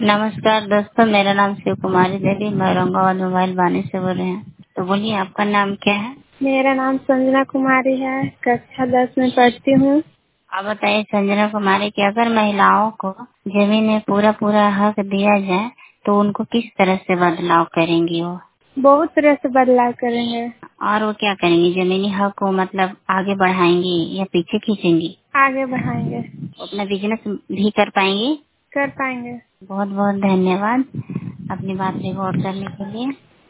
नमस्कार दोस्तों, मेरा नाम शिव कुमारी देवी, मैं औरंगाबाद मोबाइल वाणी से बोल रहे हैं। तो बोलिए, आपका नाम क्या है? मेरा नाम संजना कुमारी है, कक्षा 10 में पढ़ती हूँ। आप बताइए संजना कुमारी की, अगर महिलाओं को जमीन में पूरा पूरा हक दिया जाए तो उनको किस तरह से बदलाव करेंगी वो? बहुत तरह से बदलाव करेंगे। और वो क्या करेंगी? जमीनी हक को मतलब आगे बढ़ाएंगी या पीछे खींचेंगी? आगे बढ़ाएंगे। अपना बिजनेस भी कर पाएंगी? कर पाएंगे। बहुत बहुत धन्यवाद अपनी बात रिकॉर्ड करने के लिए।